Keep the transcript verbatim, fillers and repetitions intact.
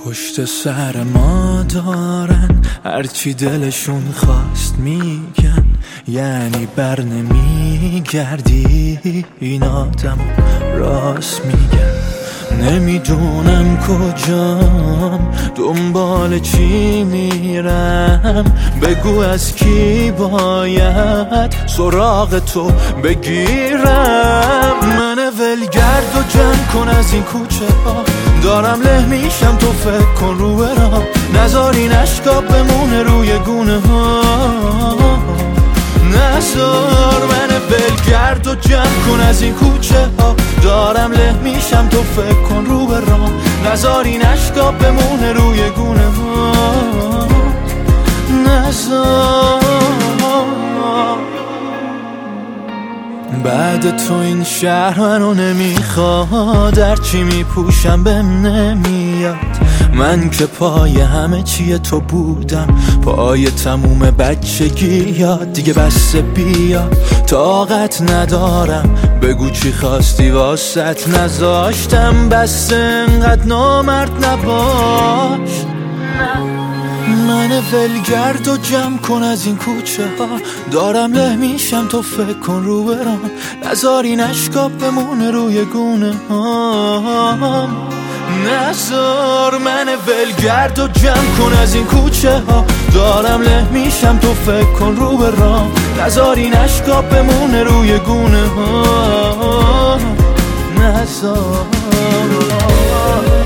پشت سر ما دارن هرچی دلشون خواست میگن، یعنی بر نمیگردی. این آدم راست میگن. نمیدونم کجام، دنبال چی میرم، بگو از کی باید سراغ تو بگیرم. من ولگرد و جمع کن از این کوچه ها، دارم له میشم تو فکر کن رو برام، نذار این اشکا بمونه روی گونه ها. نذار من ولگرد و جمع کن از این کوچه ها، دارم له میشم تو فکر کن رو برام، نذار این اشکا بمونه روی گونه ها. نذار بعد تو این شهر منو نمیخواد، هرچی میپوشم بهم نمیاد. من که پای همه چیه تو بودم، پای تموم بچگی یاد. دیگه بسه بیا، طاقت ندارم، بگو چی خواستی واسط نذاشتم. بس انقدر نامرد نباش. من ولگرد و جمع کن از این کوچه ها، دارم له میشم تو فکر کن رو برام، نذار این اشکا بمونه روی گونه ها. نذار من ولگرد و جمع کن از این کوچه ها، دارم له میشم تو فکر کن رو برام، نذار این اشکا بمونه روی گونه ها. نذار